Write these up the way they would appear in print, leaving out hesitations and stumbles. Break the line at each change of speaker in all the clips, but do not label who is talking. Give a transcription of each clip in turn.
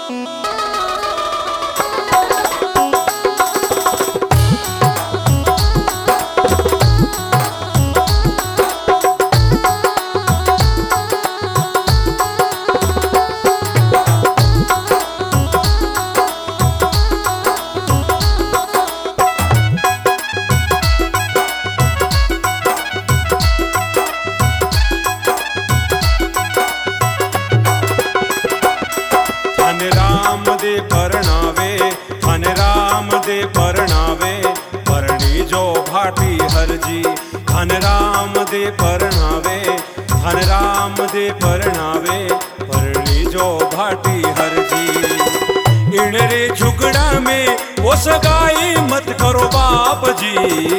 हरजी धन राम दे परणावे, धन राम दे परणावे, परणी जो भाटी हरजी। इन रे झुगड़ा में वो सगाई मत करो बाप जी,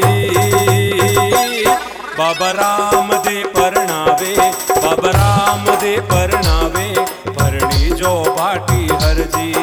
बाबा राम दे परणावे, बाबा राम दे परणावे, परणी जो भाटी हरजी।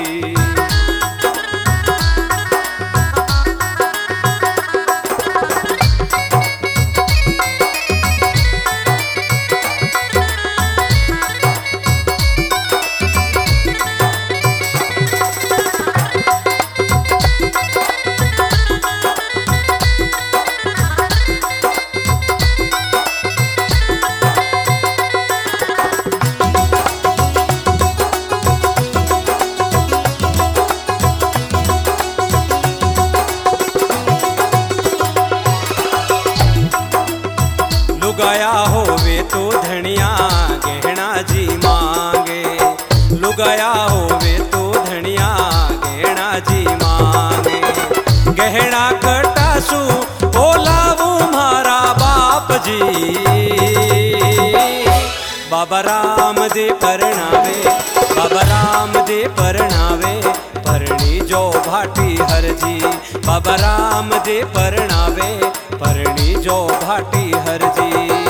लुगाया होवे तो धनिया गहना जी मांगे, लुगाया होवे तो धनिया गहना जी मांगे। गहना कटासू बोलावू मारा बाप जी, बाबा राम दे परणावे, बाबा राम दे परणावे, परणी जो भाटी हरजी। बाबा राम दे परणावे, परणी जो भाटी हरजी।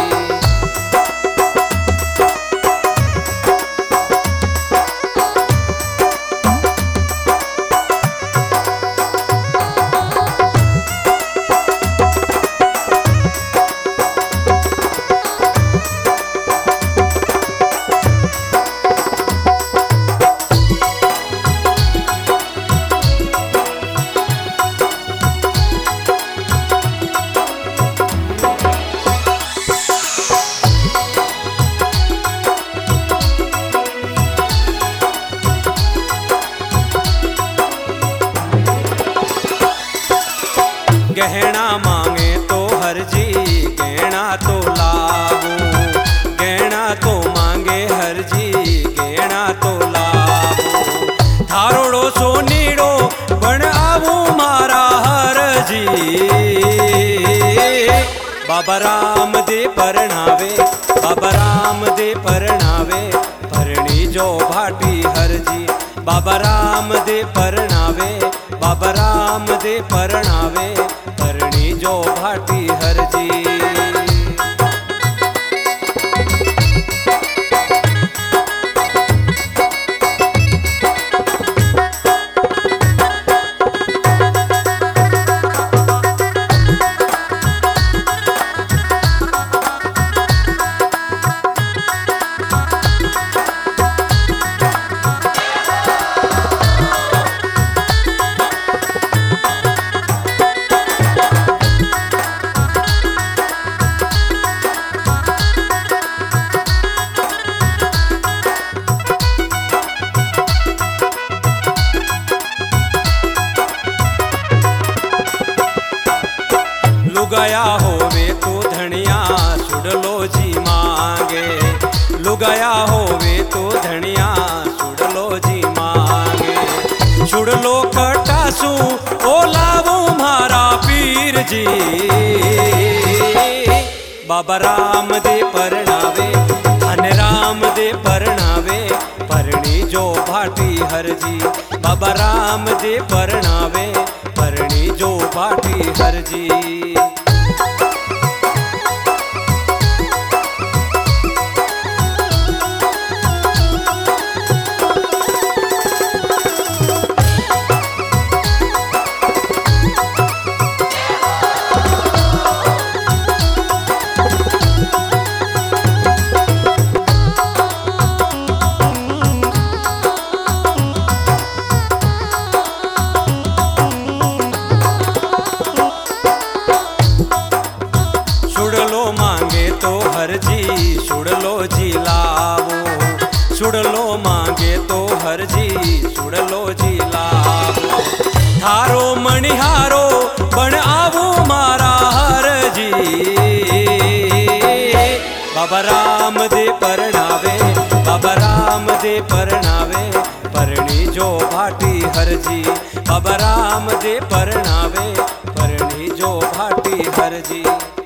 गहना मांगे तो हरजी गहना तो लावो, गहना तो मांगे हरजी गहना तो लावो। थारोड़ो सोनीड़ो बन आवू मारा हरजी, बाबा राम दे परणावे, बाबा राम दे परणावे, परणी जो भाटी हरजी। बाबा राम दे परणावे, बाबा राम दे परणावे, परणी जो भाटी हरजी। लुगाया होवे तो धनिया सुडलो जी मांगे, लुगाया होवे तो धनिया सुडलो जी मांगे। सुडलो कटासू ओलावो मारा पीर जी, बाबा राम दे परणावे, धन राम दे परणावे, परणी जो भाटी हरजी। बाबा राम दे परणावे, परणी जो भाटी हरजी। सगलो मांगे तो हर जी सुड़ लो जी लाभ थारो मणिहारो बन आवो मारा हर जी बाबा राम दे परणावे बाबा राम दे परणावे परणी जो भाटी हर जी बाबा राम दे परणावे परणी जो भाटी हर जी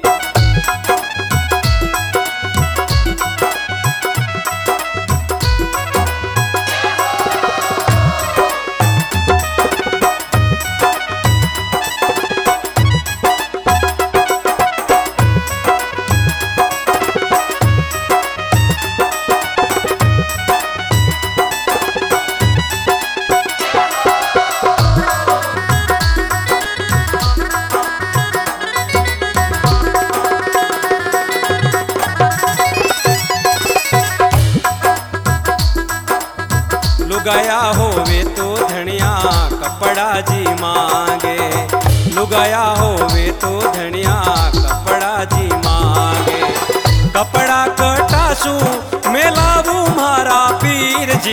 लुगाया होवे तो धनिया कपड़ा जी मांगे लुगाया होवे तो धनिया कपड़ा जी मांगे कपड़ा कटासू मेलावू मारा पीर जी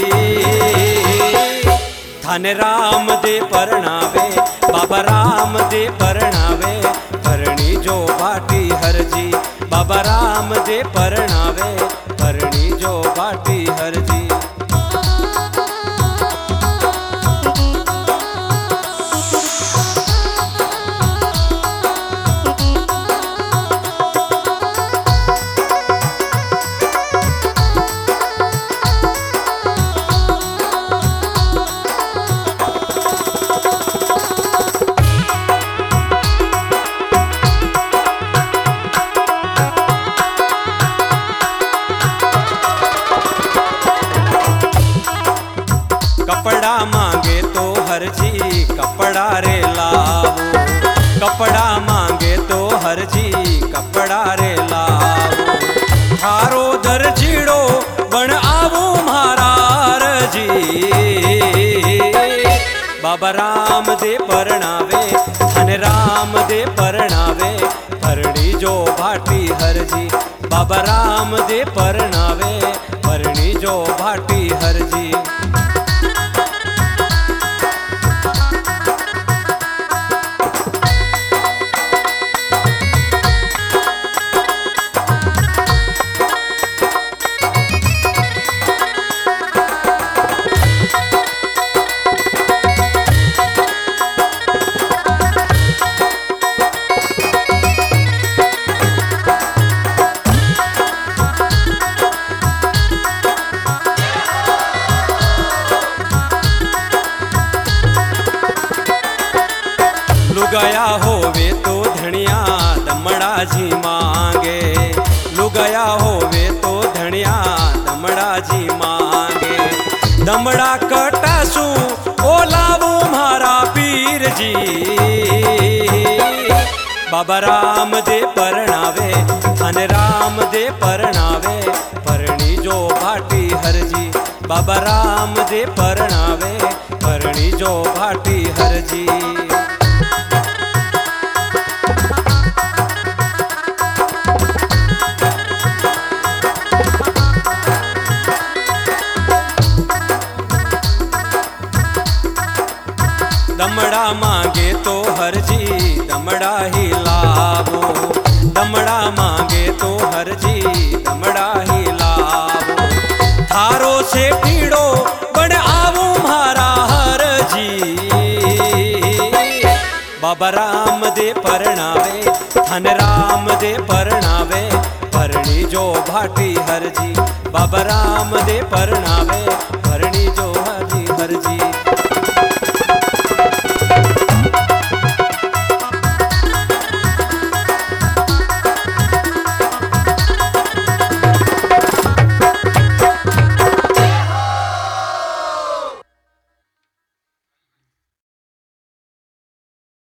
धन राम दे परणावे बाबा राम दे परणावे परणी जो भाटी हर जी बाबा राम दे परणावे परणी जो भाटी हर जी कपड़ा मांगे तो हर जी कपड़ा रे लावो कपड़ा मांगे तो हर जी कपड़ा रे लावो थारो दर्जीड़ो बन आवो मारा हर जी बाबा राम दे परणावे धन राम दे परणावे परणी जो भाटी हर जी बाबा राम दे परणावे परणी जो भाटी हर जी लुगाया होवे तो धनिया दमड़ा जी मांगे लुगाया होवे तो धनिया दमड़ा जी मांगे दमड़ा कटासू ओलावो मारा पीर जी बाबा राम दे परणावे धन राम दे परणावे परणी जो भाटी हर जी बाबा राम दे परणावे परणी जो भाटी हर जी दमड़ा मांगे तो हर जी दमड़ा ही लावो दमड़ा मांगे तो हर जी दमड़ा ही लावो थारो से पीड़ो बन आवो मारा हर जी बाबा राम दे परणावे धन राम दे परणावे परणी जो भाटी हर जी बाबा राम दे परणावे